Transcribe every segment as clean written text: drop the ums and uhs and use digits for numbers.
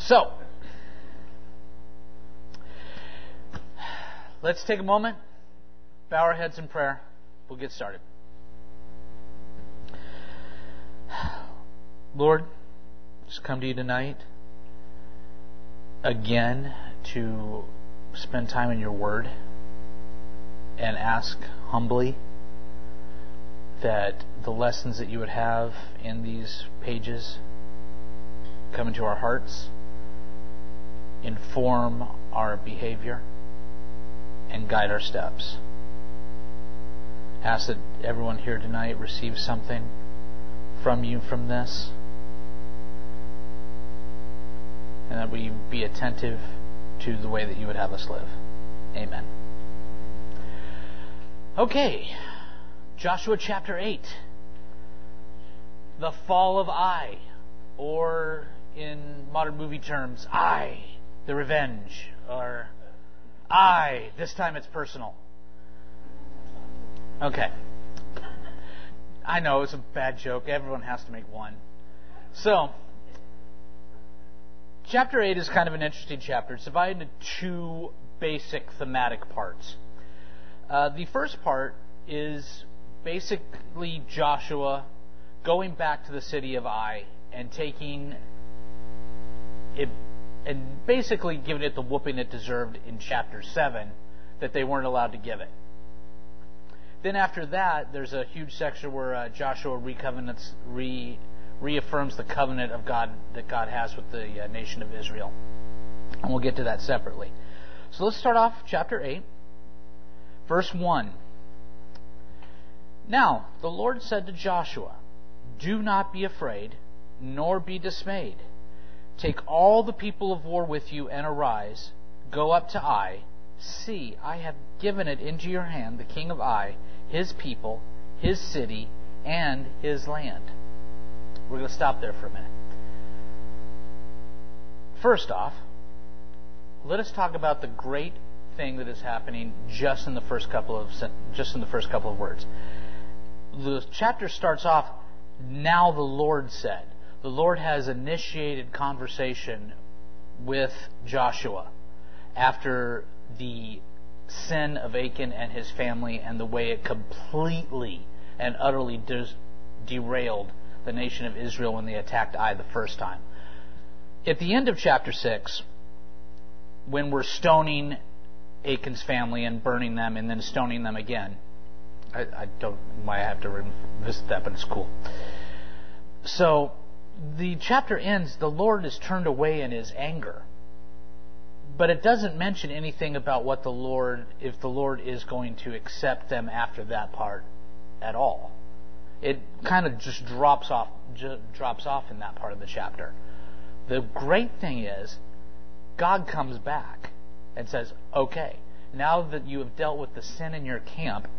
So, let's take a moment, bow our heads in prayer. We'll get started. Lord, just come to you tonight again to spend time in your Word and ask humbly that the lessons that you would have in these pages come into our hearts, inform our behavior, and guide our steps. Ask that everyone here tonight receive something from you from this, and that we be attentive to the way that you would have us live. Amen. Okay, Joshua chapter 8. The fall of Ai, or in modern movie terms, Ai, the revenge, or Ai, this time it's personal. Okay. I know, it's a bad joke. Everyone has to make one. So, chapter 8 is kind of an interesting chapter. It's divided into two basic thematic parts. The first part is basically Joshua going back to the city of Ai and taking it and basically giving it the whooping it deserved in chapter 7 that they weren't allowed to give it. Then after that, there's a huge section where Joshua reaffirms the covenant of God that God has with the nation of Israel. And we'll get to that separately. So let's start off chapter 8, verse 1. Now, the Lord said to Joshua, "Do not be afraid, nor be dismayed. Take all the people of war with you and arise. Go up to Ai. See, I have given it into your hand, the king of Ai, his people, his city, and his land." We're going to stop there for a minute. First off, let us talk about the great thing that is happening just in the first couple of words. The chapter starts off, "Now the Lord said." The Lord has initiated conversation with Joshua after the sin of Achan and his family and the way it completely and utterly derailed the nation of Israel when they attacked Ai the first time. At the end of chapter 6, when we're stoning Achan's family and burning them and then stoning them again, I might have to revisit that, but it's cool. So the chapter ends, the Lord is turned away in his anger. But it doesn't mention anything about what if the Lord is going to accept them after that part at all. It kind of just drops off in that part of the chapter. The great thing is, God comes back and says, "Okay, now that you have dealt with the sin in your camp,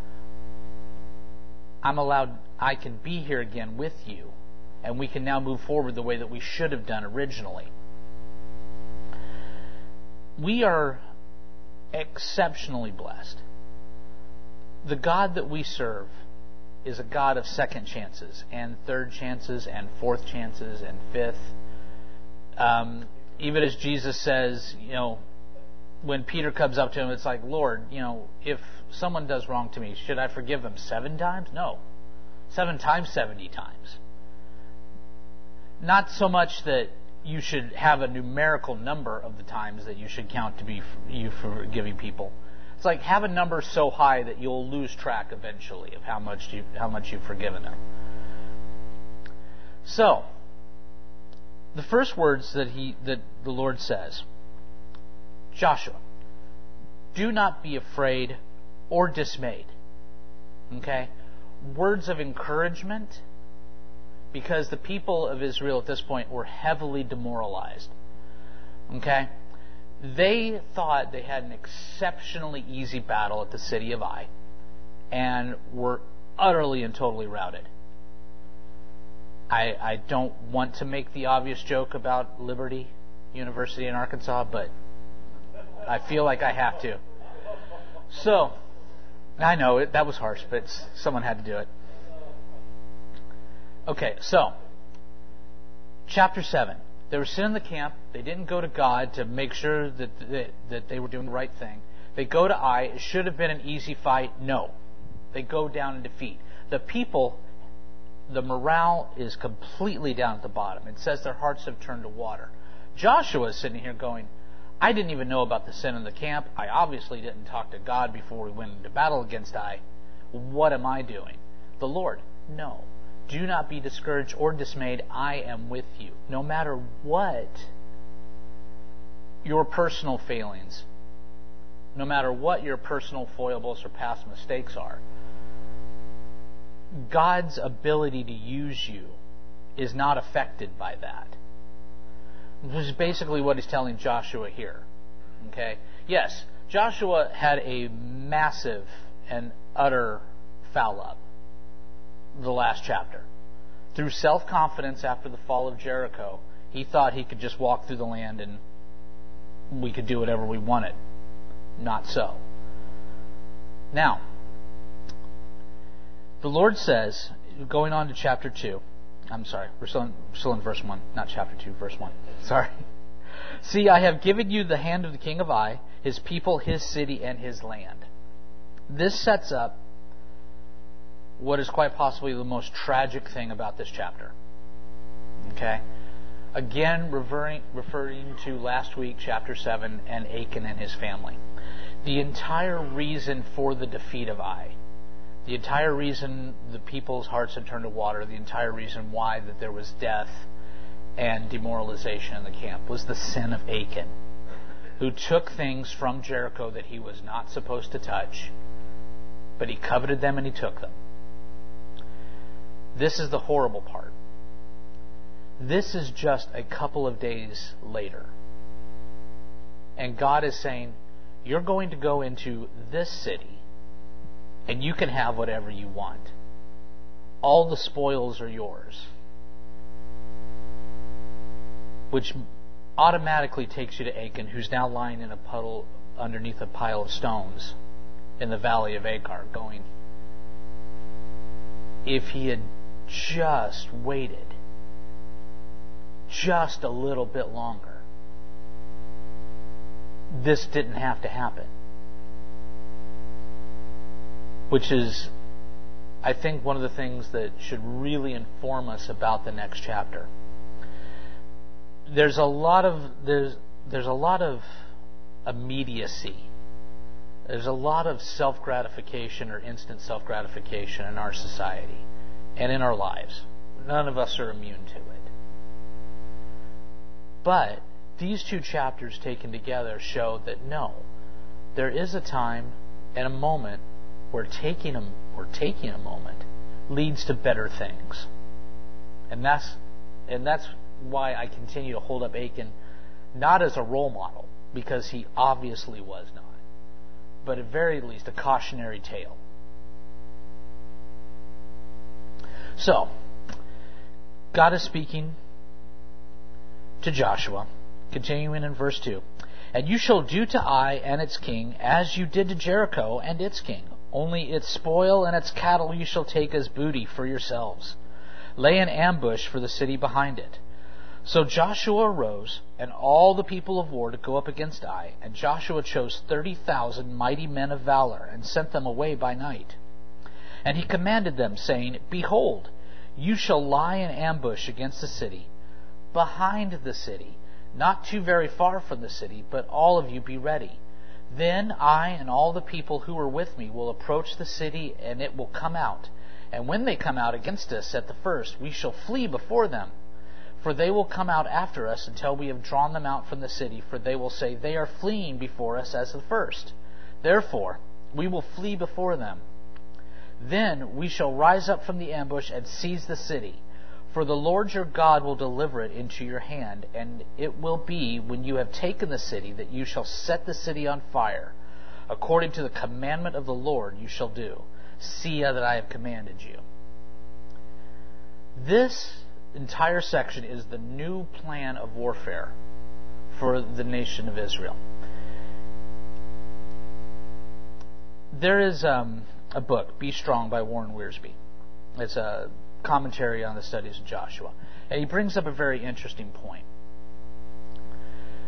I can be here again with you, and we can now move forward the way that we should have done originally." We are exceptionally blessed. The God that we serve is a God of second chances and third chances and fourth chances and fifth. Even as Jesus says, when Peter comes up to him, it's like, "Lord, if someone does wrong to me, should I forgive them 7 times? No. 7 times 70 times. Not so much that you should have a numerical number of the times that you should count to be you forgiving people. It's like, have a number so high that you'll lose track eventually of how much you've forgiven them. So, the first words that the Lord says, "Joshua, do not be afraid or dismayed." Okay? Words of encouragement, because the people of Israel at this point were heavily demoralized. Okay? They thought they had an exceptionally easy battle at the city of Ai and were utterly and totally routed. I don't want to make the obvious joke about Liberty University in Arkansas, but I feel like I have to. So, I know that was harsh, but someone had to do it. Okay, so, chapter 7. They were sitting in the camp. They didn't go to God to make sure that they were doing the right thing. They go to Ai. It should have been an easy fight. No. They go down in defeat. The people, the morale is completely down at the bottom. It says their hearts have turned to water. Joshua is sitting here going, I didn't even know about the sin in the camp. I obviously didn't talk to God before we went into battle against Ai. What am I doing? The Lord, no. Do not be discouraged or dismayed. I am with you. No matter what your personal failings, no matter what your personal foibles or past mistakes are, God's ability to use you is not affected by that. This is basically what he's telling Joshua here. Okay? Yes, Joshua had a massive and utter foul up the last chapter. Through self-confidence after the fall of Jericho, he thought he could just walk through the land and we could do whatever we wanted. Not so. Now, the Lord says, going on to chapter 2, I'm sorry, we're still in verse 1, not chapter 2, verse 1. Sorry. See, I have given you the hand of the king of Ai, his people, his city, and his land. This sets up what is quite possibly the most tragic thing about this chapter. Okay? Again, referring to last week, chapter 7, and Achan and his family. The entire reason for the defeat of Ai, the entire reason the people's hearts had turned to water, the entire reason why that there was death and demoralization in the camp was the sin of Achan, who took things from Jericho that he was not supposed to touch, but he coveted them and he took them. This is the horrible part. This is just a couple of days later. And God is saying, you're going to go into this city and you can have whatever you want. All the spoils are yours. Which automatically takes you to Achan, who's now lying in a puddle underneath a pile of stones in the valley of Achor, going, if he had just waited just a little bit longer, this didn't have to happen. Which is, I think, one of the things that should really inform us about the next chapter. There's a lot of immediacy. There's a lot of self-gratification or instant self-gratification in our society and in our lives. None of us are immune to it. But these two chapters taken together show that no, there is a time and a moment where taking a moment leads to better things. And that's why I continue to hold up Achan not as a role model, because he obviously was not, but at very least a cautionary tale. So, God is speaking to Joshua, continuing in verse 2. And you shall do to Ai and its king as you did to Jericho and its king. Only its spoil and its cattle you shall take as booty for yourselves. Lay an ambush for the city behind it. So Joshua arose, and all the people of war to go up against Ai. And Joshua chose 30,000 mighty men of valor, and sent them away by night. And he commanded them, saying, Behold, you shall lie in ambush against the city, behind the city, not too very far from the city, but all of you be ready. Then I and all the people who are with me will approach the city, and it will come out. And when they come out against us at the first, we shall flee before them. For they will come out after us until we have drawn them out from the city, for they will say, They are fleeing before us as the first. Therefore, we will flee before them. Then we shall rise up from the ambush and seize the city. For the Lord your God will deliver it into your hand, and it will be, when you have taken the city, that you shall set the city on fire. According to the commandment of the Lord you shall do. See that I have commanded you. This entire section is the new plan of warfare for the nation of Israel. There is a book, Be Strong, by Warren Wiersbe. It's a commentary on the studies of Joshua. And he brings up a very interesting point.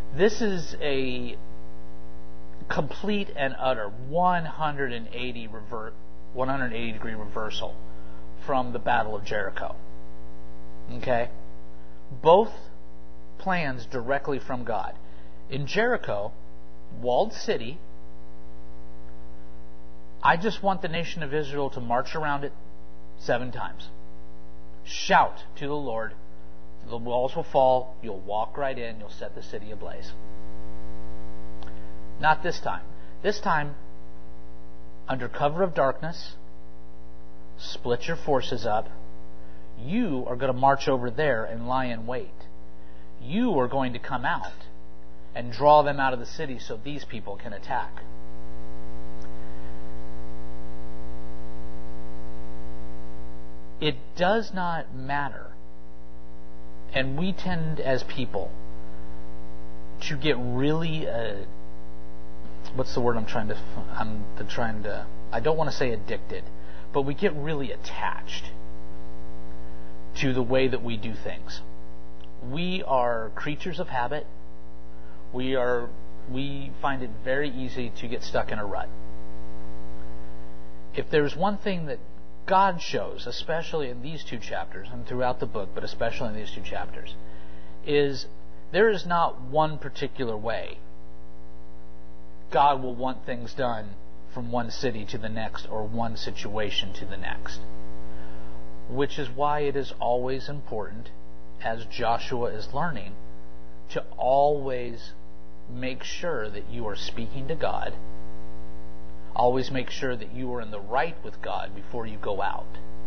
This is a complete and utter 180 degree reversal from the Battle of Jericho. Okay? Both plans directly from God. In Jericho, walled city, I just want the nation of Israel to march around it 7 times. Shout to the Lord. The walls will fall. You'll walk right in. You'll set the city ablaze. Not this time. This time, under cover of darkness, split your forces up. You are going to march over there and lie in wait. You are going to come out and draw them out of the city so these people can attack. It does not matter. And we tend as people to get really what's the word I don't want to say addicted, but we get really attached to the way that we do things. We are creatures of habit. We find it very easy to get stuck in a rut. If there's one thing that God shows, especially in these 2 chapters, and throughout the book, but especially in these 2 chapters, is there is not one particular way God will want things done from one city to the next or one situation to the next. Which is why it is always important, as Joshua is learning, to always make sure that you are speaking to God. Always make sure that you are in the right with God before you go out.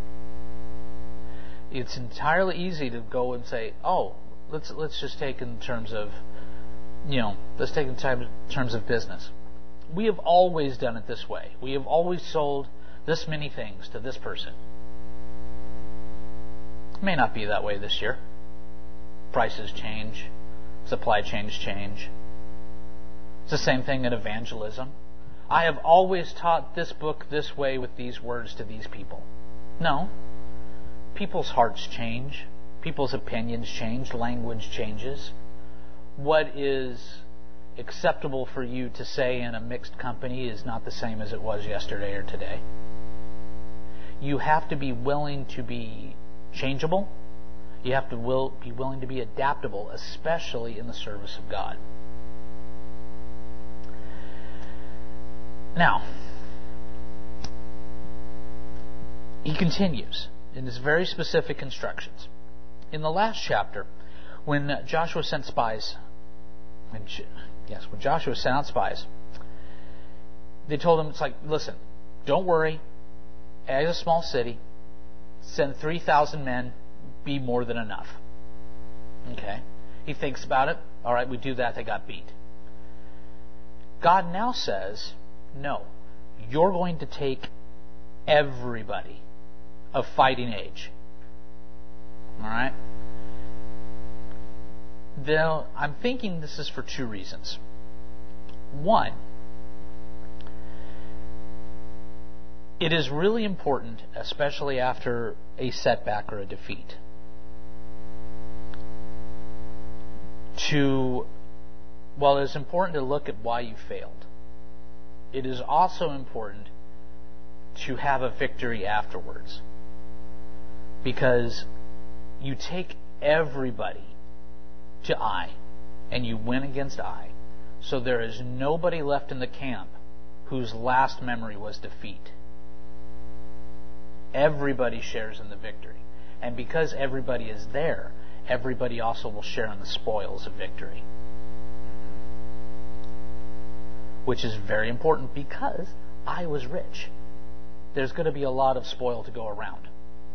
It's entirely easy to go and say, "Oh, let's just take in terms of, let's take in terms of business. We have always done it this way. We have always sold this many things to this person. It may not be that way this year. Prices change, supply chains change. It's the same thing in evangelism. I have always taught this book this way with these words to these people." No. People's hearts change. People's opinions change. Language changes. What is acceptable for you to say in a mixed company is not the same as it was yesterday or today. You have to be willing to be changeable. You have to be willing to be adaptable, especially in the service of God. Now, he continues in his very specific instructions. In the last chapter, when Joshua sent spies, when Joshua sent out spies, they told him, it's like, listen, don't worry, as a small city, send 3,000 men, be more than enough. Okay. He thinks about it. All right, we do that, they got beat. God now says, no, you're going to take everybody of fighting age. All right? Now, I'm thinking this is for 2 reasons. One, it is really important, especially after a setback or a defeat, while it's important to look at why you failed, it is also important to have a victory afterwards. Because you take everybody to Ai, and you win against Ai. So there is nobody left in the camp whose last memory was defeat. Everybody shares in the victory. And because everybody is there, everybody also will share in the spoils of victory. Which is very important because Ai was rich. There's going to be a lot of spoil to go around.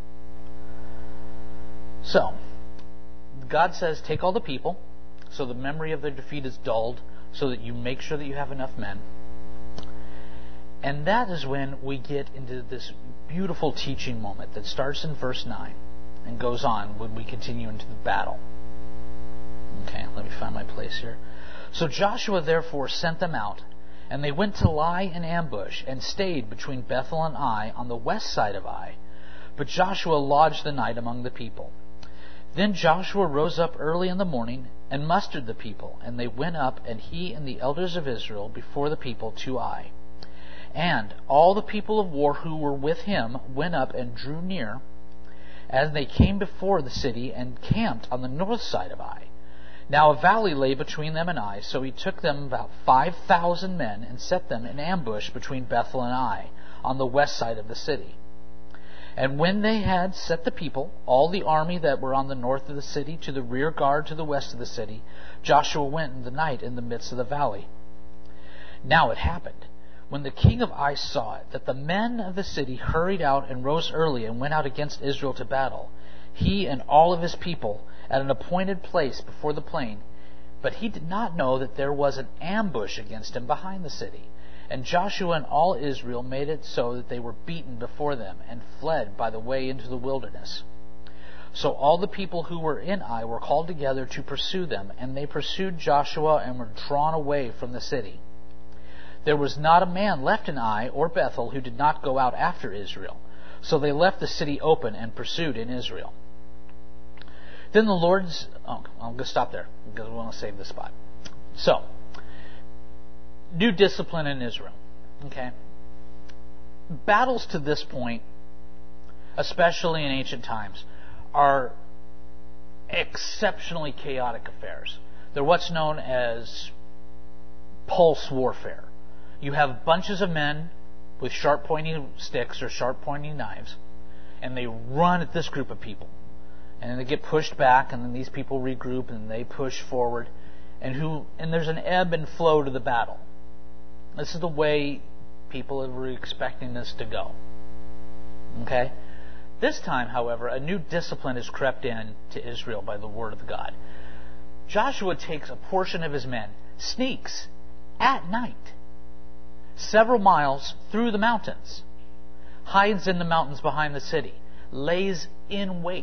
So, God says, take all the people, so the memory of their defeat is dulled, so that you make sure that you have enough men. And that is when we get into this beautiful teaching moment that starts in verse 9 and goes on when we continue into the battle. Okay, let me find my place here. So Joshua therefore sent them out, and they went to lie in ambush and stayed between Bethel and Ai on the west side of Ai. But Joshua lodged the night among the people. Then Joshua rose up early in the morning and mustered the people, and they went up, and he and the elders of Israel before the people to Ai. And all the people of war who were with him went up and drew near, as they came before the city and camped on the north side of Ai. Now a valley lay between them and Ai, so he took them about 5,000 men and set them in ambush between Bethel and Ai, on the west side of the city. And when they had set the people, all the army that were on the north of the city, to the rear guard to the west of the city, Joshua went in the night in the midst of the valley. Now it happened, when the king of Ai saw it, that the men of the city hurried out and rose early and went out against Israel to battle, he and all of his people, at an appointed place before the plain. But he did not know that there was an ambush against him behind the city. And Joshua and all Israel made it so that they were beaten before them, and fled by the way into the wilderness. So all the people who were in Ai were called together to pursue them, and they pursued Joshua and were drawn away from the city. There was not a man left in Ai or Bethel who did not go out after Israel. So they left the city open and pursued in Israel. Then the Lord's... I'm going to stop there, because we want to save this spot. So, new discipline in Israel. Okay? Battles to this point, especially in ancient times, are exceptionally chaotic affairs. They're what's known as pulse warfare. You have bunches of men with sharp pointy sticks or sharp pointy knives, and they run at this group of people. And then they get pushed back, and then these people regroup, and they push forward. And there's an ebb and flow to the battle. This is the way people were expecting this to go. Okay? This time, however, a new discipline has crept in to Israel by the word of God. Joshua takes a portion of his men, sneaks at night, several miles through the mountains, hides in the mountains behind the city, lays in wait.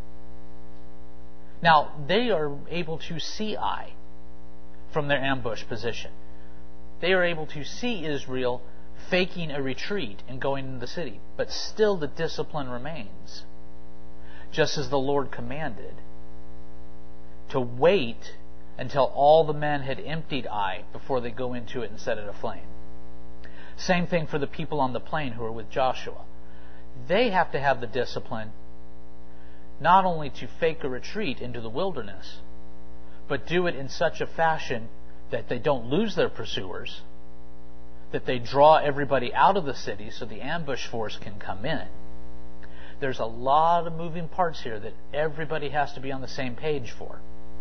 Now, they are able to see Ai from their ambush position. They are able to see Israel faking a retreat and going into the city. But still the discipline remains, just as the Lord commanded, to wait until all the men had emptied Ai before they go into it and set it aflame. Same thing for the people on the plain who are with Joshua. They have to have the discipline not only to fake a retreat into the wilderness, but do it in such a fashion that they don't lose their pursuers, that they draw everybody out of the city so the ambush force can come in. There's a lot of moving parts here that everybody has to be on the same page for.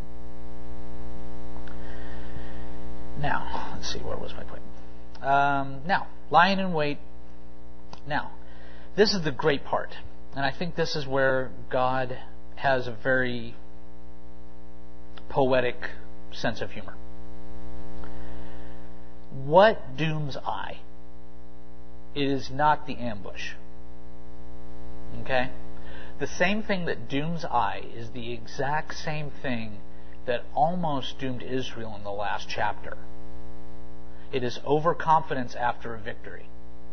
Now, let's see, where was my point? Now, lying in wait. Now, this is the great part. And I think this is where God has a very poetic sense of humor. What dooms Ai? It is not the ambush. Okay? The same thing that dooms Ai is the exact same thing that almost doomed Israel in the last chapter. It is overconfidence after a victory.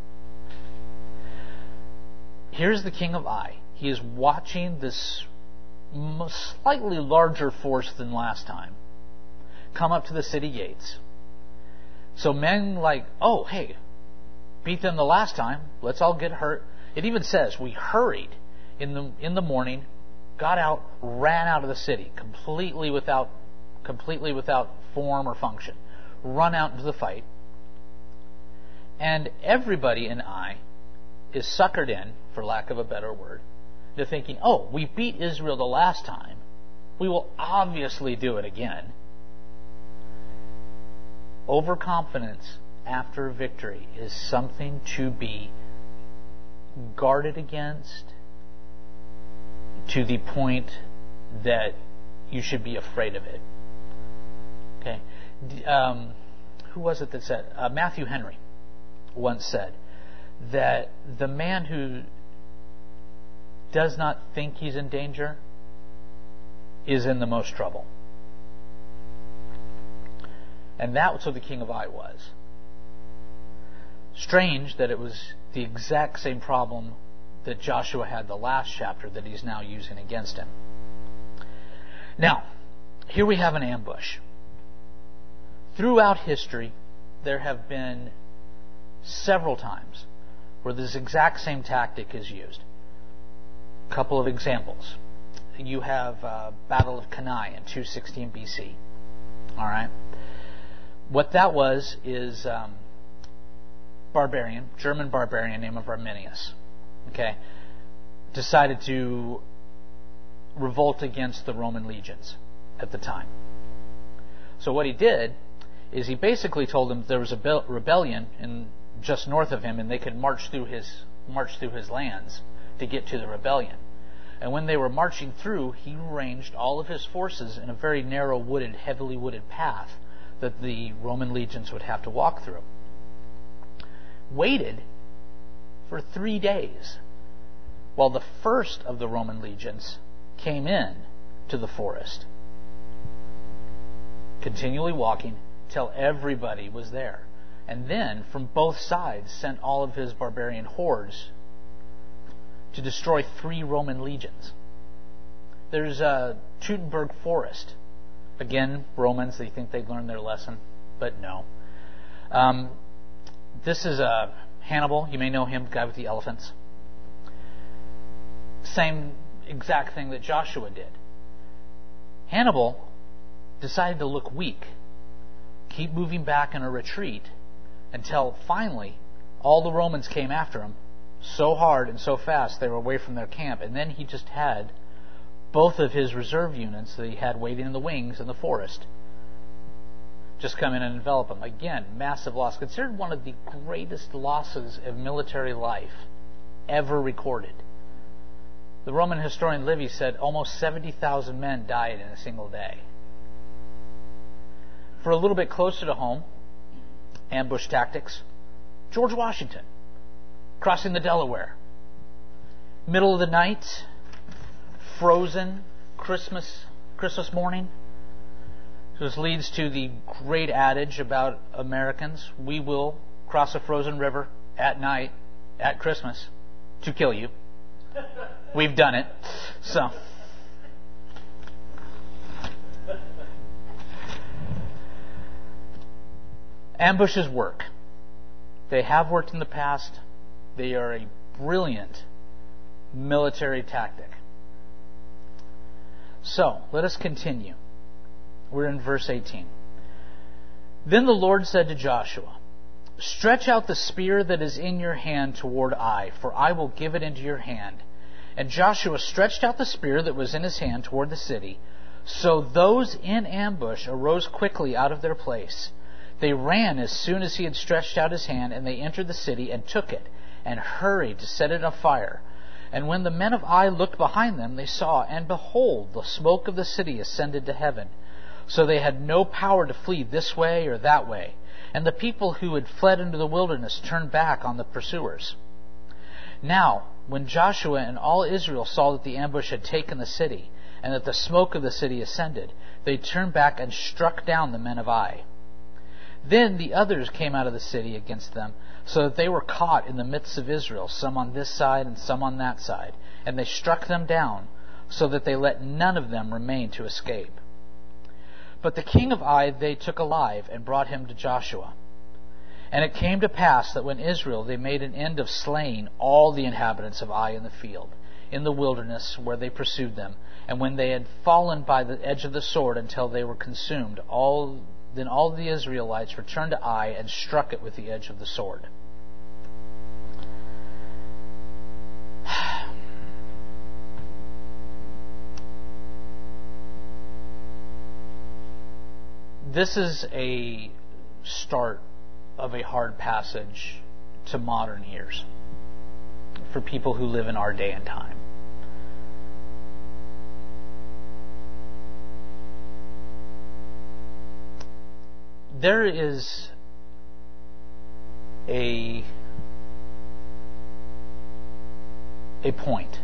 Here's the king of Ai. He is watching this slightly larger force than last time come up to the city gates. So men like, oh, hey, beat them the last time. Let's all get hurt. It even says we hurried in the morning, got out, ran out of the city completely without form or function. Run out into the fight. And everybody in Ai is suckered in, for lack of a better word, to thinking, oh, we beat Israel the last time. We will obviously do it again. Overconfidence after victory is something to be guarded against to the point that you should be afraid of it. Okay. Who was it that said? Matthew Henry once said that the man who does not think he's in danger is in the most trouble. And that's what the king of Ai was. Strange that it was the exact same problem that Joshua had the last chapter that he's now using against him. Now, here we have an ambush. Throughout history, there have been several times where this exact same tactic is used. A couple of examples. You have Battle of Cannae in 216 BC. All right. What that was is German barbarian named Arminius. Okay, decided to revolt against the Roman legions at the time. So what he did is he basically told them there was a rebellion just north of him, and they could march through his lands to get to the rebellion. And when they were marching through, he arranged all of his forces in a very narrow, heavily wooded path that the Roman legions would have to walk through. Waited for 3 days while the first of the Roman legions came in to the forest, continually walking till everybody was there. And then, from both sides, sent all of his barbarian hordes to destroy 3 Roman legions. There's Teutoburg Forest. Again, Romans, they think they've learned their lesson, but no. This is Hannibal. You may know him, the guy with the elephants. Same exact thing that Joshua did. Hannibal decided to look weak, keep moving back in a retreat, until finally all the Romans came after him so hard and so fast they were away from their camp, and then he just had both of his reserve units that he had waiting in the wings in the forest just come in and envelop him. Again, massive loss. Considered one of the greatest losses of military life ever recorded. The Roman historian Livy said almost 70,000 men died in a single day. For a little bit closer to home, ambush tactics. George Washington, crossing the Delaware. Middle of the night, frozen, Christmas morning. This leads to the great adage about Americans: we will cross a frozen river at night, at Christmas, to kill you. We've done it. So, ambushes work. They have worked in the past. They are a brilliant military tactic. So, let us continue. We're in verse 18. Then the Lord said to Joshua, "Stretch out the spear that is in your hand toward Ai, for I will give it into your hand." And Joshua stretched out the spear that was in his hand toward the city. So those in ambush arose quickly out of their place. They ran as soon as he had stretched out his hand, and they entered the city and took it, and hurried to set it afire. And when the men of Ai looked behind them, they saw, and behold, the smoke of the city ascended to heaven. So they had no power to flee this way or that way. And the people who had fled into the wilderness turned back on the pursuers. Now, when Joshua and all Israel saw that the ambush had taken the city, and that the smoke of the city ascended, they turned back and struck down the men of Ai. Then the others came out of the city against them, so that they were caught in the midst of Israel, some on this side and some on that side. And they struck them down, so that they let none of them remain to escape. But the king of Ai they took alive, and brought him to Joshua. And it came to pass that when Israel they made an end of slaying all the inhabitants of Ai in the field, in the wilderness where they pursued them, and when they had fallen by the edge of the sword until they were consumed, then all the Israelites returned to Ai and struck it with the edge of the sword. This is a start of a hard passage to modern ears for people who live in our day and time. There is a point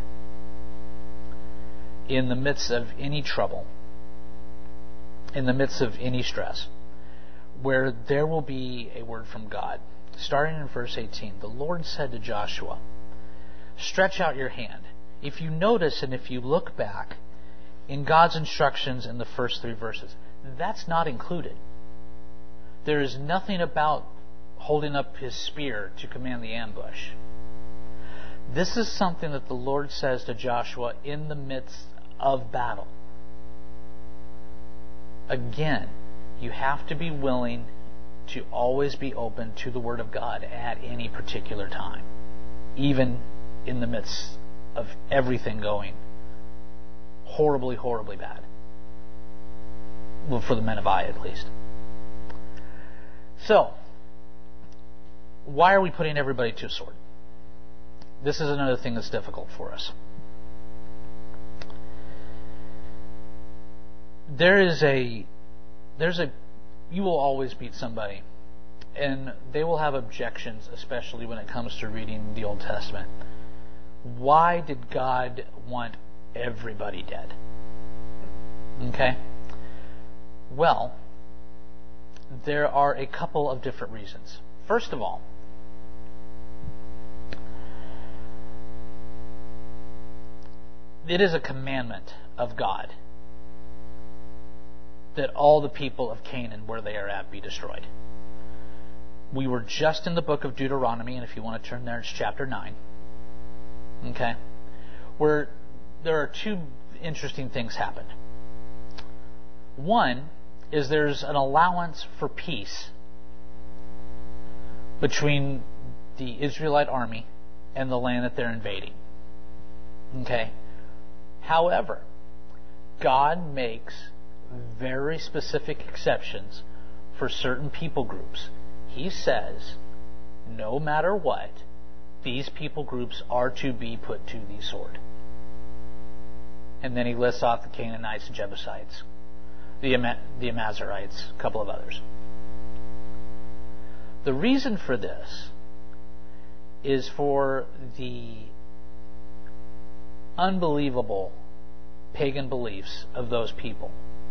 in the midst of any trouble, in the midst of any stress, where there will be a word from God. Starting in verse 18, the Lord said to Joshua, "Stretch out your hand." If you notice and if you look back, in God's instructions in the first 3 verses. That's not included. There is nothing about holding up his spear to command the ambush. This is something that the Lord says to Joshua in the midst of battle. Again, you have to be willing to always be open to the Word of God at any particular time, even in the midst of everything going horribly, horribly bad. Well, for the men of Ai, at least. So, why are we putting everybody to a sword? This is another thing that's difficult for us. You will always beat somebody, and they will have objections, especially when it comes to reading the Old Testament. Why did God want everybody dead? Okay? Well, there are a couple of different reasons. First of all, it is a commandment of God that all the people of Canaan, where they are at, be destroyed. We were just in the book of Deuteronomy, and if you want to turn there, it's chapter 9. Okay? Where there are 2 interesting things happen. One is there's an allowance for peace between the Israelite army and the land that they're invading. Okay? However, God makes very specific exceptions for certain people groups. He says, no matter what, these people groups are to be put to the sword. And then he lists off the Canaanites, the Jebusites, the Amazirites, a couple of others. The reason for this is for the unbelievable pagan beliefs of those people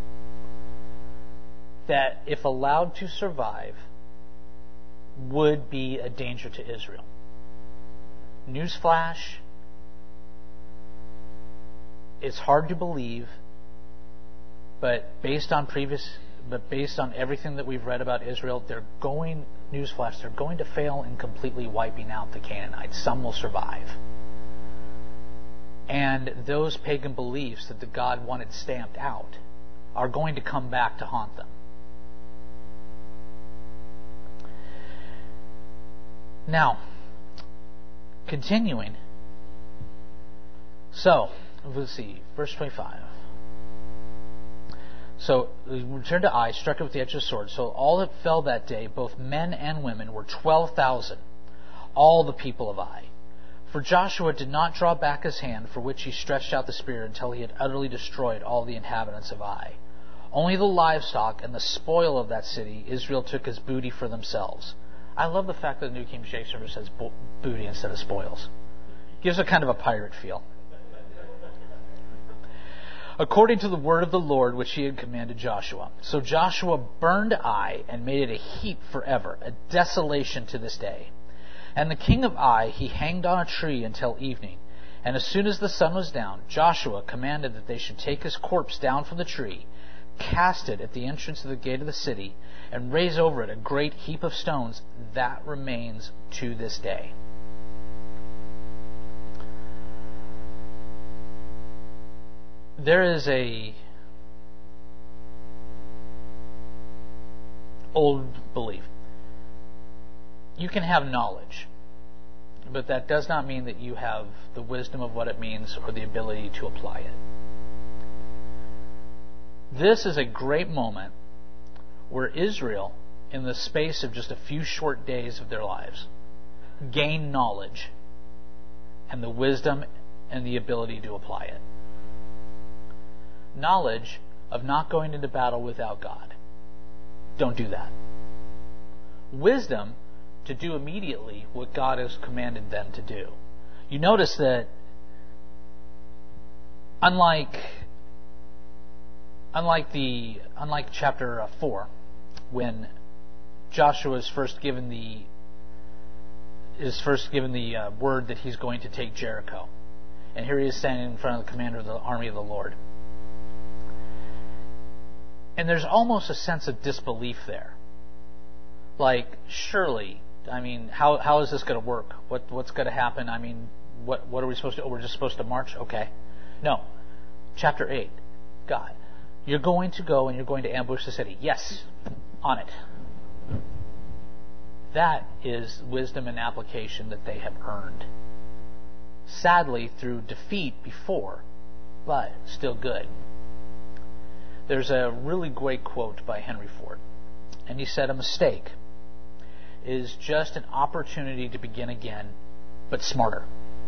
that, if allowed to survive, would be a danger to Israel. Newsflash, it's hard to believe, but based on everything that we've read about Israel, they're going to fail in completely wiping out the Canaanites. Some will survive. And those pagan beliefs that the God wanted stamped out are going to come back to haunt them. Now, continuing. So, let's see, verse 25. So, we return to Ai, struck it with the edge of the sword. So all that fell that day, both men and women, were 12,000, all the people of Ai. For Joshua did not draw back his hand, for which he stretched out the spear, until he had utterly destroyed all the inhabitants of Ai. Only the livestock and the spoil of that city Israel took as booty for themselves. I love the fact that the New King James Version says booty instead of spoils. Gives a kind of a pirate feel. According to the word of the Lord which he had commanded Joshua. So Joshua burned Ai and made it a heap forever, a desolation to this day. And the king of Ai he hanged on a tree until evening. And as soon as the sun was down, Joshua commanded that they should take his corpse down from the tree, cast it at the entrance of the gate of the city, and raise over it a great heap of stones. That remains to this day. There is a old belief. You can have knowledge, but that does not mean that you have the wisdom of what it means or the ability to apply it. This is a great moment where Israel, in the space of just a few short days of their lives, gain knowledge and the wisdom and the ability to apply it. Knowledge of not going into battle without God. Don't do that. Wisdom to do immediately what God has commanded them to do. You notice that unlike chapter 4, when Joshua is first given the word that he's going to take Jericho, and here he is standing in front of the commander of the army of the Lord. And there's almost a sense of disbelief there. Like, surely, I mean, how is this going to work? What's going to happen? I mean, what are we supposed to do? We're just supposed to march? Okay. No. Chapter 8. God, you're going to go and you're going to ambush the city. Yes. On it. That is wisdom and application that they have earned. Sadly, through defeat before, but still good. There's a really great quote by Henry Ford, and he said, "A mistake is just an opportunity to begin again, but smarter."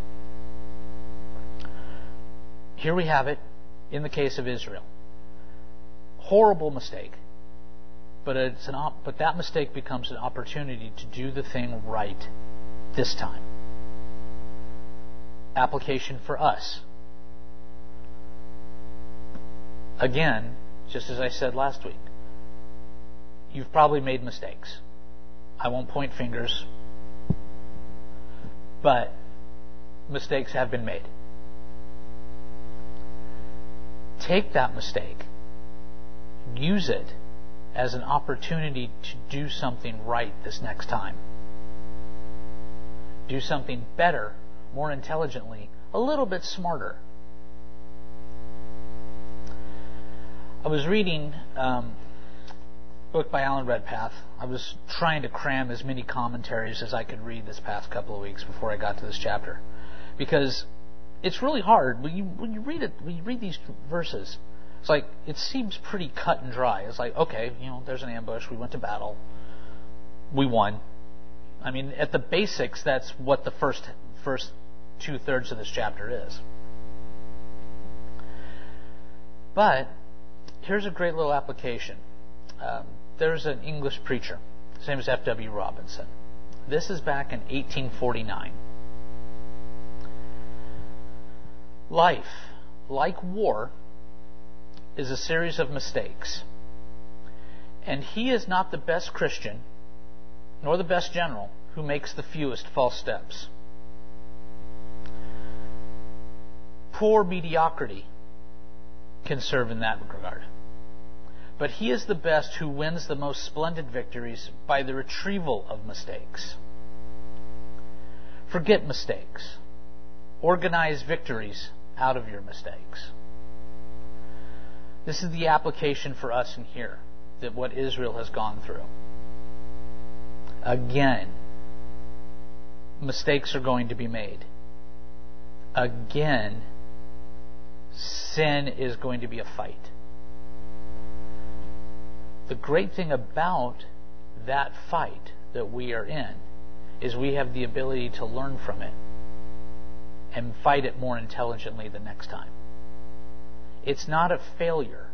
Here we have it in the case of Israel. Horrible mistake, but that mistake becomes an opportunity to do the thing right this time. Application for us. Again, just as I said last week, you've probably made mistakes. I won't point fingers, but mistakes have been made. Take that mistake, use it as an opportunity to do something right this next time. Do something better, more intelligently, a little bit smarter. I was reading a book by Alan Redpath. I was trying to cram as many commentaries as I could read this past couple of weeks before I got to this chapter, because it's really hard when you read these verses. It's like it seems pretty cut and dry. It's like, okay, there's an ambush. We went to battle. We won. I mean, at the basics, that's what the first 2/3 of this chapter is. But here's a great little application. There's an English preacher. His name is F.W. Robinson. This is back in 1849. Life, like war, is a series of mistakes. And he is not the best Christian, nor the best general, who makes the fewest false steps. Poor mediocrity can serve in that regard. But he is the best who wins the most splendid victories by the retrieval of mistakes. Forget mistakes. Organize victories out of your mistakes. This is the application for us in here, that what Israel has gone through. Again, mistakes are going to be made. Again, sin is going to be a fight. The great thing about that fight that we are in is we have the ability to learn from it and fight it more intelligently the next time. It's not a failure.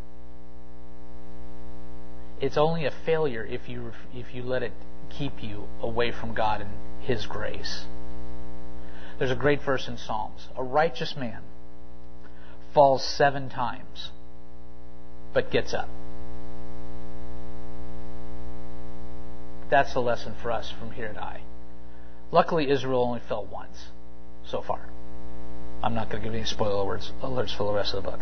It's only a failure if you let it keep you away from God and His grace. There's a great verse in Psalms. A righteous man falls 7 times, but gets up. That's the lesson for us from here at I. Luckily, Israel only fell once so far. I'm not going to give any spoiler alerts for the rest of the book.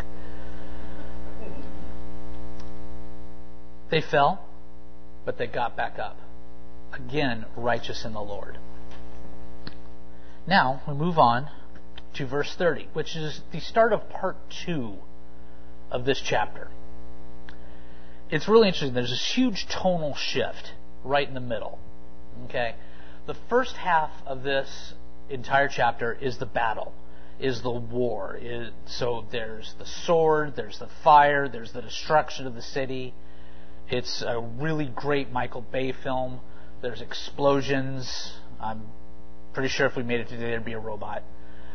They fell, but they got back up. Again, righteous in the Lord. Now, we move on to verse 30, which is the start of part 2 of this chapter. It's really interesting. There's this huge tonal shift right in the middle. Okay? The first half of this entire chapter is the battle, is the war. So there's the sword, there's the fire, there's the destruction of the city. It's a really great Michael Bay film. There's explosions. I'm pretty sure if we made it today, there'd be a robot.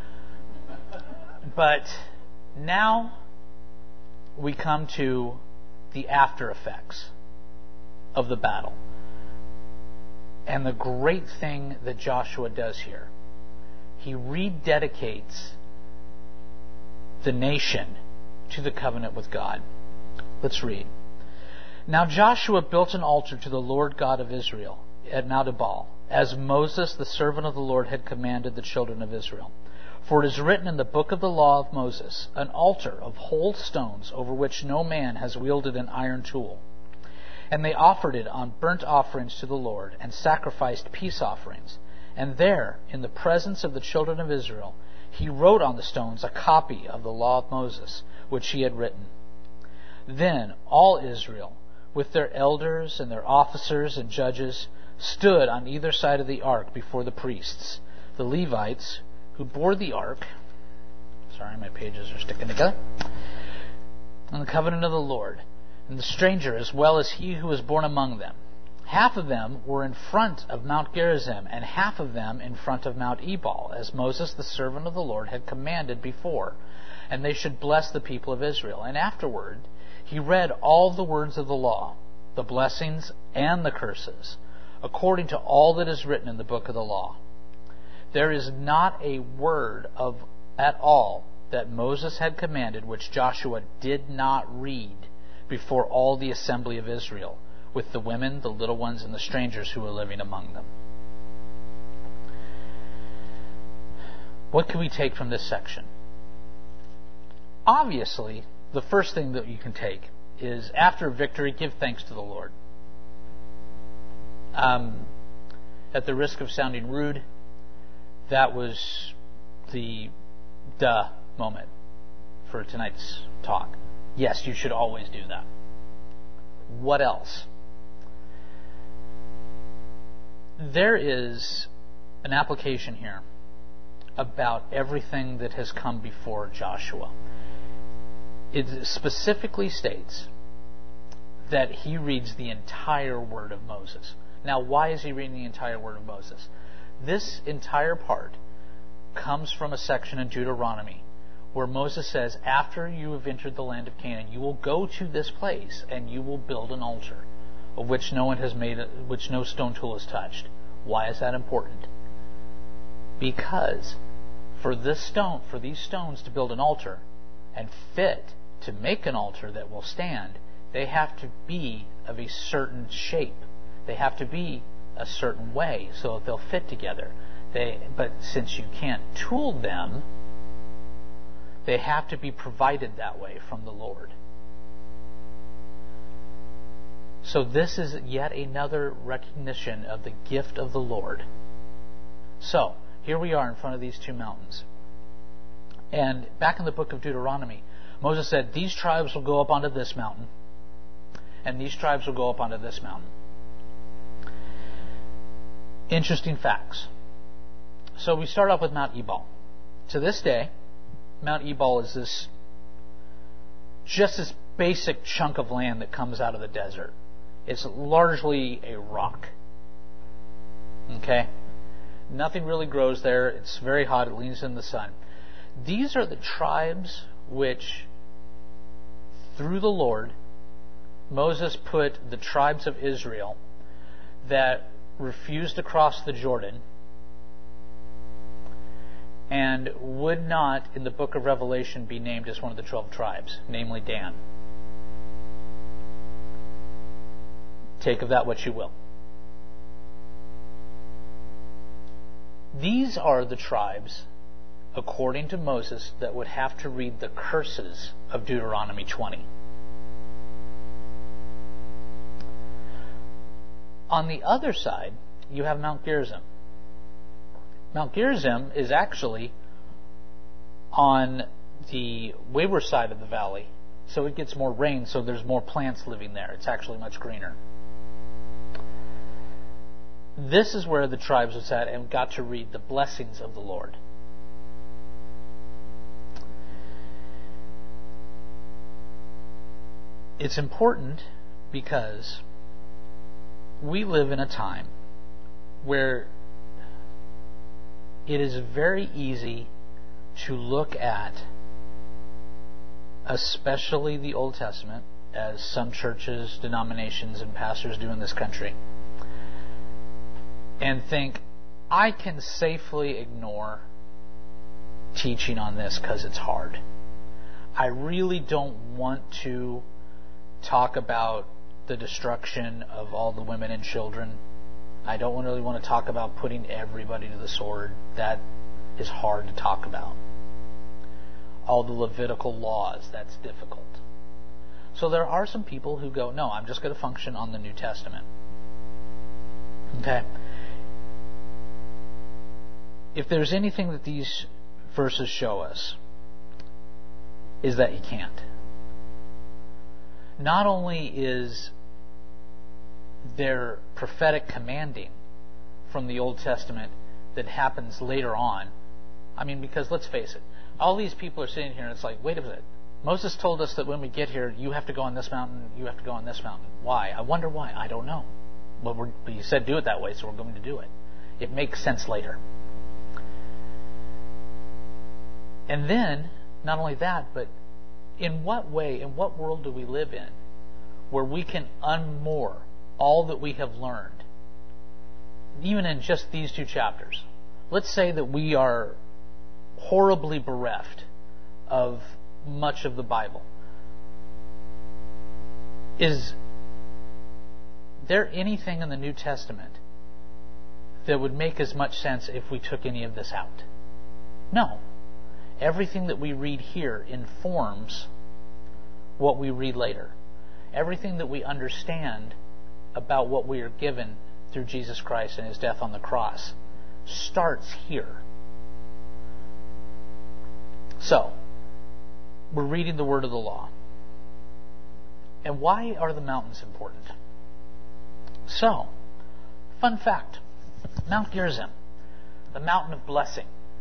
But now we come to the after effects of the battle. And the great thing that Joshua does here, he rededicates the nation to the covenant with God. Let's read. Now Joshua built an altar to the Lord God of Israel at Mount Ebal, as Moses, the servant of the Lord, had commanded the children of Israel. For it is written in the book of the law of Moses, an altar of whole stones over which no man has wielded an iron tool. And they offered it on burnt offerings to the Lord, and sacrificed peace offerings. And there, in the presence of the children of Israel, he wrote on the stones a copy of the law of Moses, which he had written. Then all Israel, with their elders and their officers and judges, stood on either side of the ark before the priests, the Levites, who bore the ark. Sorry, my pages are sticking together. And the covenant of the Lord, and the stranger as well as he who was born among them. Half of them were in front of Mount Gerizim, and half of them in front of Mount Ebal, as Moses the servant of the Lord had commanded before, and they should bless the people of Israel. And afterward he read all the words of the law, the blessings and the curses, according to all that is written in the book of the law. There is not a word at all that Moses had commanded which Joshua did not read before all the assembly of Israel, with the women, the little ones, and the strangers who were living among them. What can we take from this section? Obviously, the first thing that you can take is, after victory, give thanks to the Lord. At the risk of sounding rude, that was the duh moment for tonight's talk. Yes, you should always do that. What else? There is an application here about everything that has come before Joshua. It specifically states that he reads the entire word of Moses. Now, why is he reading the entire word of Moses? This entire part comes from a section in Deuteronomy where Moses says, after you have entered the land of Canaan, you will go to this place and you will build an altar, of which no one has made, which no stone tool has touched. Why is that important? Because for these stones to build an altar and fit to make an altar that will stand, they have to be of a certain shape. They have to be a certain way so that they'll fit together. But since you can't tool them, they have to be provided that way from the Lord. So this is yet another recognition of the gift of the Lord. So, here we are in front of these two mountains. And back in the book of Deuteronomy, Moses said, these tribes will go up onto this mountain, and these tribes will go up onto this mountain. Interesting facts. So we start off with Mount Ebal. To this day, Mount Ebal is this basic chunk of land that comes out of the desert. It's largely a rock. Okay? Nothing really grows there. It's very hot. It leans in the sun. These are the tribes which, through the Lord, Moses put the tribes of Israel that refused to cross the Jordan and would not, in the book of Revelation, be named as one of the 12 tribes, namely Dan. Take of that what you will. These are the tribes, according to Moses, that would have to read the curses of Deuteronomy 20. On the other side, you have Mount Gerizim. Mount Gerizim is actually on the wayward side of the valley, so it gets more rain, so there's more plants living there. It's actually much greener. This is where the tribes was at and got to read the blessings of the Lord. It's important because we live in a time where it is very easy to look at, especially the Old Testament, as some churches, denominations, and pastors do in this country, and think, I can safely ignore teaching on this because it's hard. I really don't want to talk about the destruction of all the women and children. I don't really want to talk about putting everybody to the sword. That is hard to talk about. All the Levitical laws, that's difficult. So there are some people who go, no, I'm just going to function on the New Testament. Okay? If there's anything that these verses show us, is that you can't. Not only is there prophetic commanding from the Old Testament that happens later on, I mean, because let's face it, all these people are sitting here and it's like, wait a minute, Moses told us that when we get here, you have to go on this mountain, you have to go on this mountain. Why? I wonder why. I don't know. But you said do it that way, so we're going to do it. It makes sense later. And then, not only that, but in what way, in what world do we live in where we can unmoor all that we have learned, even in just these 2 chapters? Let's say that we are horribly bereft of much of the Bible. Is there anything in the New Testament that would make as much sense if we took any of this out? No. Everything that we read here informs what we read later. Everything that we understand about what we are given through Jesus Christ and His death on the cross starts here. So, we're reading the word of the law. And why are the mountains important? So, fun fact. Mount Gerizim, the mountain of blessing.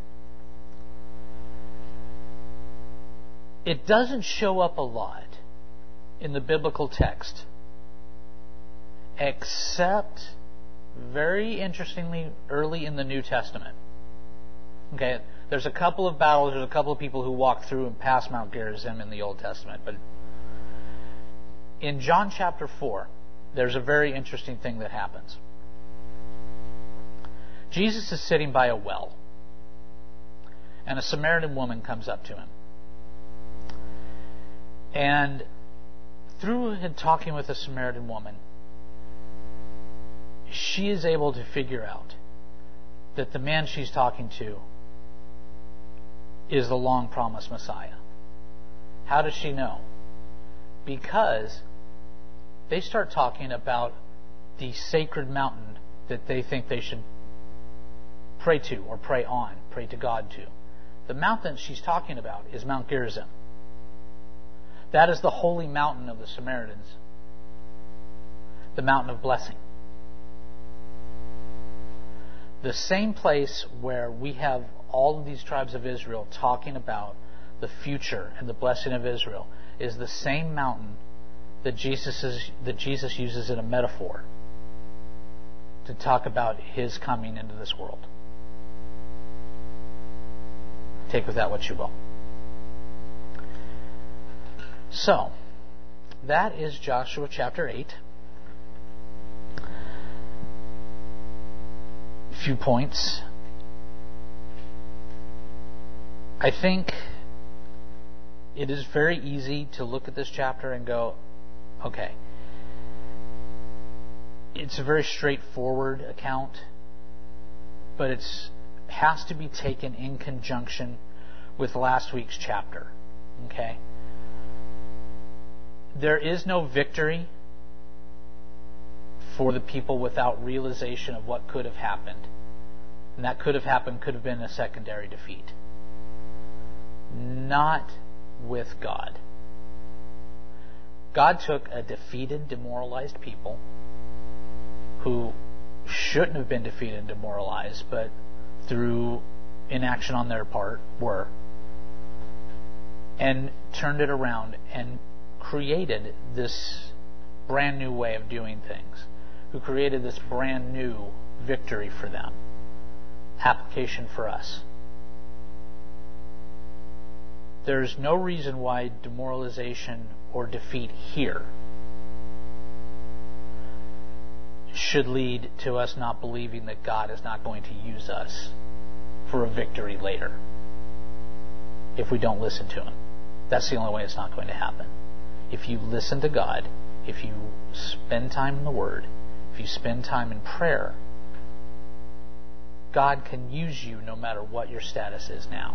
It doesn't show up a lot in the biblical text, except, very interestingly, early in the New Testament. Okay, there's a couple of battles, there's a couple of people who walk through and pass Mount Gerizim in the Old Testament, but in John chapter 4, there's a very interesting thing that happens. Jesus is sitting by a well, and a Samaritan woman comes up to him. And through talking with the Samaritan woman, she is able to figure out that the man she's talking to is the long-promised Messiah. How does she know? Because they start talking about the sacred mountain that they think they should pray to or pray to God to. The mountain she's talking about is Mount Gerizim. That is the holy mountain of the Samaritans, the mountain of blessing. The same place where we have all of these tribes of Israel talking about the future and the blessing of Israel is the same mountain that Jesus uses in a metaphor to talk about His coming into this world. Take with that what you will. So, that is Joshua chapter 8. A few points. I think it is very easy to look at this chapter and go, okay, it's a very straightforward account, but it has to be taken in conjunction with last week's chapter. Okay? There is no victory for the people without realization of what could have happened. And that could have been a secondary defeat. Not with God. God took a defeated, demoralized people who shouldn't have been defeated and demoralized, but through inaction on their part were, and turned it around and created this brand new way of doing things, who created this brand new victory for them. Application for us. There's no reason why demoralization or defeat here should lead to us not believing that God is not going to use us for a victory later if we don't listen to Him. That's the only way it's not going to happen. If you listen to God, if you spend time in the Word, if you spend time in prayer, God can use you no matter what your status is now.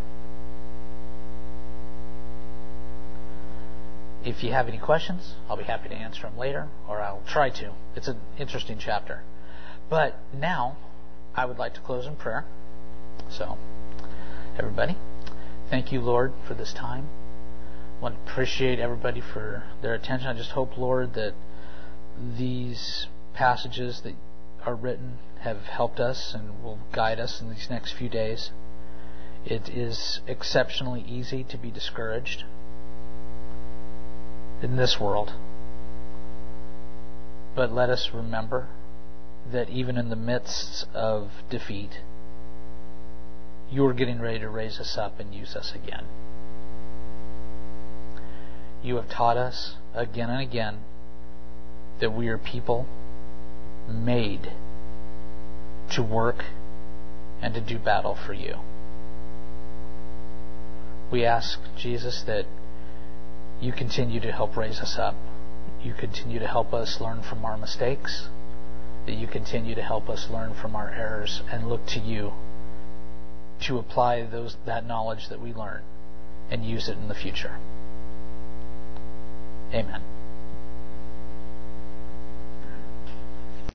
If you have any questions, I'll be happy to answer them later, or I'll try to. It's an interesting chapter. But now, I would like to close in prayer. So, everybody, thank you, Lord, for this time. I want to appreciate everybody for their attention. I just hope, Lord, that these passages that are written have helped us and will guide us in these next few days. It is exceptionally easy to be discouraged in this world. But let us remember that even in the midst of defeat, you're getting ready to raise us up and use us again. You have taught us again and again that we are people made to work and to do battle for you. We ask, Jesus, that you continue to help raise us up. You continue to help us learn from our mistakes. That you continue to help us learn from our errors and look to you to apply that knowledge that we learn and use it in the future. Amen.